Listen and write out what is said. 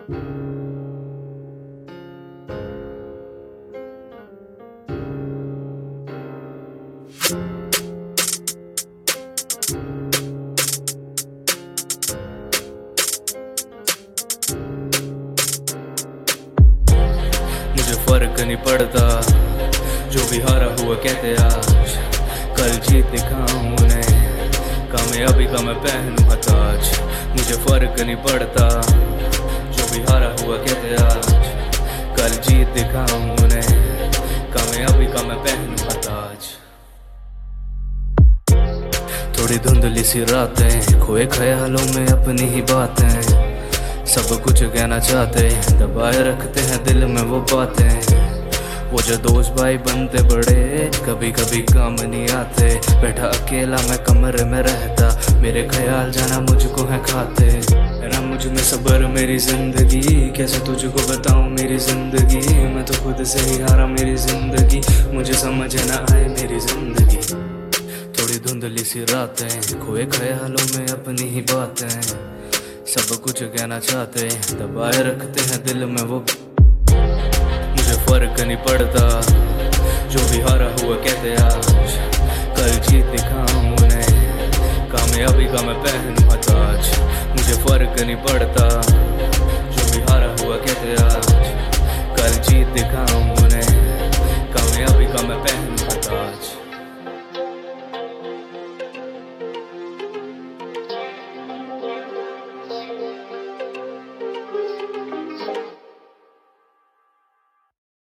मुझे फर्क नहीं पड़ता जो भी हारा हुआ कहते आज, कल जीत दिखाऊं उन्हें, कामयाबी का मैं पहनूं ताज। मुझे फर्क नहीं पड़ता जो भी हारा हुआ कहते आज, कल जीत दिखाऊं उन्हें, कामयाबी का मैं पहनूं ताज। थोड़ी धुंधली सी रातें, खोए ख्यालों में अपनी ही बातें, सब कुछ कहना चाहते, दबाए रखते हैं दिल में वो बातें। वो जो दोस्त भाई बनते बड़े, कभी कभी काम नहीं आते। बैठा अकेला मैं कमरे में रहता, मेरे ख्याल जाना मुझको है खाते। ना मुझ में सब्र मेरी जिंदगी, कैसे तुझको बताऊं मेरी जिंदगी। मैं तो खुद से ही हारा मेरी जिंदगी, मुझे समझ ना आए मेरी जिंदगी। थोड़ी धुंधली सी रातें, खोए ख्यालों में अपनी ही बातें, सब कुछ कहना चाहते, दबाए रखते हैं दिल में वो। मुझे फर्क नहीं पड़ता जो भी हारा हुआ कहते आज, कल जीत दिखाऊं उन्हें, कामयाबी का मैं पहनूं ताज। मुझे फर्क नहीं पड़ता जो भी हारा हुआ कहते आज, कल जीत दिखाऊं उन्हें, कामयाबी का मैं पहनूं ताज।